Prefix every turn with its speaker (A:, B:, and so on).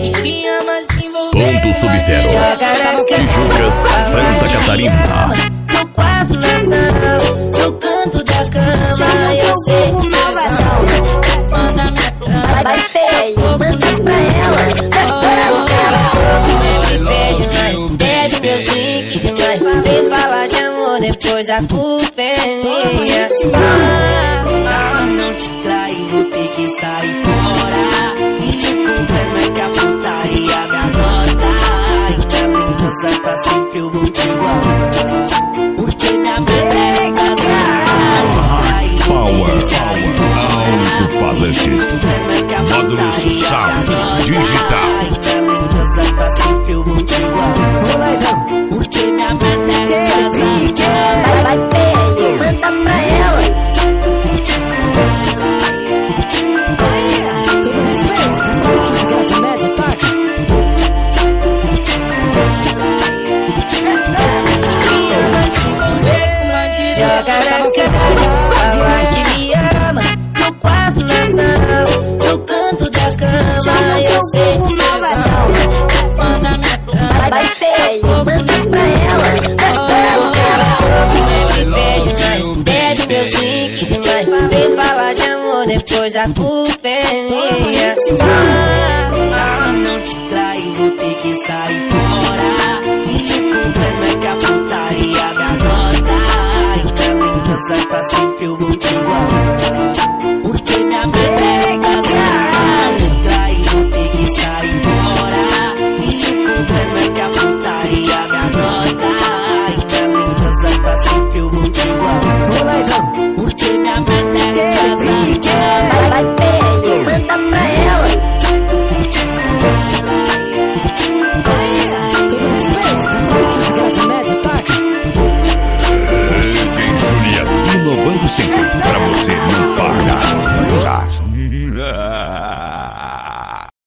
A: Ponto Sub-Zero, Tijucas, Santa Catarina.
B: No quarto da sala, no canto da cama, eu sei que malvadão. Vai feio, manda pra ela. Sempre pede meus links demais. Vem falar de amor, depois a culpa é minha.
C: Não te trai, vou ter que sair fora. E o problema é que a putaria me adota. E que as lembranças pra sempre eu vou te guardar. Porque minha meta é casar.
A: Power, alto-falantes, módulos Sound Digital.
C: E que as lembranças pra sempre eu vou te guardar. Porque minha meta é casar.
B: Vai feio, manda pra ela. Joga na cara, fala que me ama. No quarto da sala, no canto da cama, eu sei que malvadão. Vai feio, manda pra ela. Sempre pede meus links demais. Vem falar de amor, depois a culpa é minha.